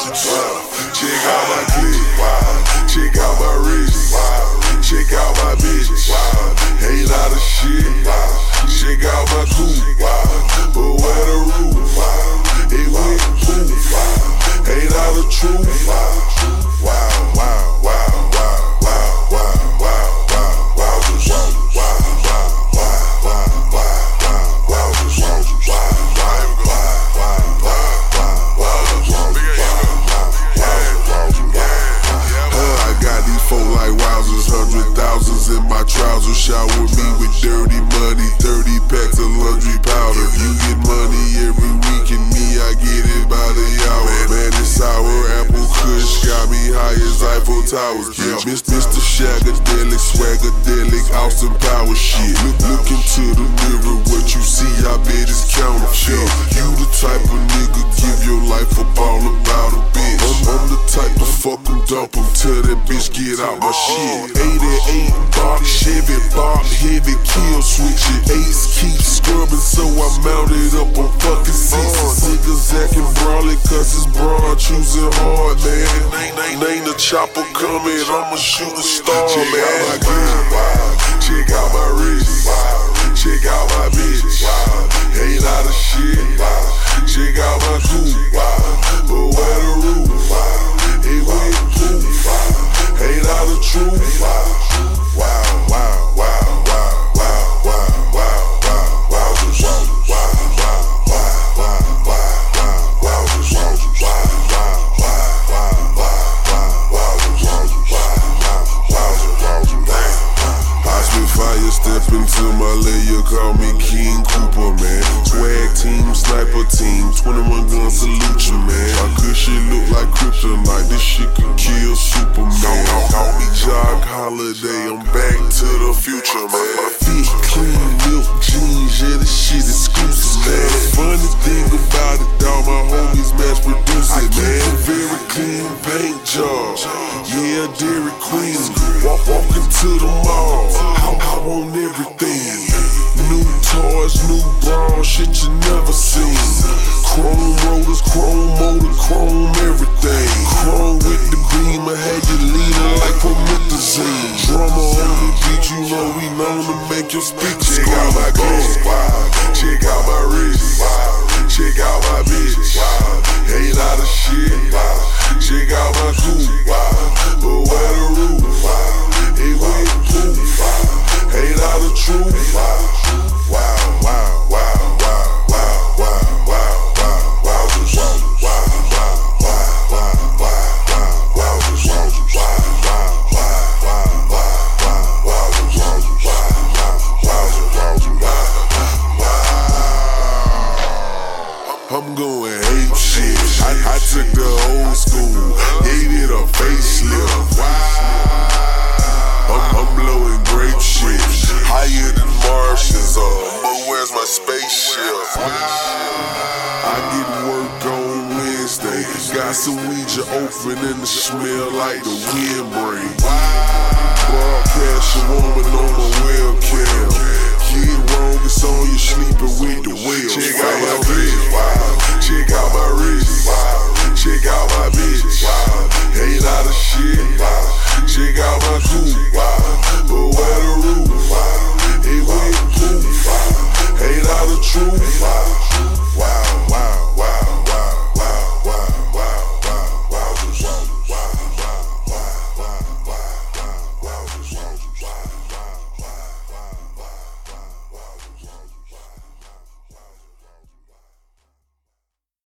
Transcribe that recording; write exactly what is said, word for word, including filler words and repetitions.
Check out my clip. Check out my wrist. Check out my bitch. Ain't lot of shit. Check out my coupe. But where the roof? It went poof. Ain't out the truth. Wow, wow, wow, wow, wow, wow, wow, wow, wow, wow, wow, wow, wow, wow, wow, wow. Like wowzers, hundred thousands in my trousers. Shower me with dirty money, thirty packs of laundry powder. You get money every week and me, I get it by the hour. Man, it's sour, apple kush, got me high as Eiffel Towers. Yeah, Mister Shagadelic, Swagadelic, Austin Power shit. Look, look into the mirror, what you see, I bet it's counterfeit. You the type of nigga, give your life up all about a bitch. I'm, I'm the type to fuck em, dump em, tell that bitch get out my shit. eighty-eight Bach, Chevy, Bach, heavy kill switch it. Ace keep scrubbing, so I mounted up on fucking sixes. Niggas acting brawly, cause it's broad, choosing hard, man. Ain't, ain't, ain't a chopper coming, I'm a shooting star, check man. Check out my clip, check out my wrist, check out my bitch. Ain't lot of shit, check out my coupe. But where the roof? It went poof. Ain't out the truth. Wow, wow, wow, wow, wow, wow, wow, wow, wow, wow, wow, wow, wow, wow, wow, wow, I spit fire, step into my layer, call me King Cooper, man. Swag team, sniper team, twenty-one gun salute you, man. My good shit look like kryptonite, this shit could kill Superman. Call me Jock Holiday, I'm back to the future, man. My feet clean, milk jeans, yeah, this shit exclusive, man. The funny thing about it, dawg, my homies mass produce it, man. Very clean paint job, yeah, Dairy Queen. Walk, walk into the mall, I, I want everything. New toys, new bras, shit you never seen. Chrome rollers, chrome motor, chrome everything. Chrome with the beam, I had you leaning like promethazine. Drummer on the beat, you know we known to make your speakers check out my clip, check out my wrist, check out my bitch. Ain't lot of shit, check out my coupe. But where the roof? It went poof. Ain't out the truth. Wow, wow, wow, wow, wow, wow, wow, wow, wow, wow, wow, wow, wow, wow, wow, I'm going ape shit. I, I took the old school, gave it a facelift. I'm, I'm blowing grape shit, higher than Martians. Uh, but where's my spaceship? I get work on Wednesday. Got some Ouija open and the smell like the wind break. Broadcast a woman on my webcam. Get wrong, it's on you sleeping with the whale. Check out my clip, check out my wrist, check out my bitch.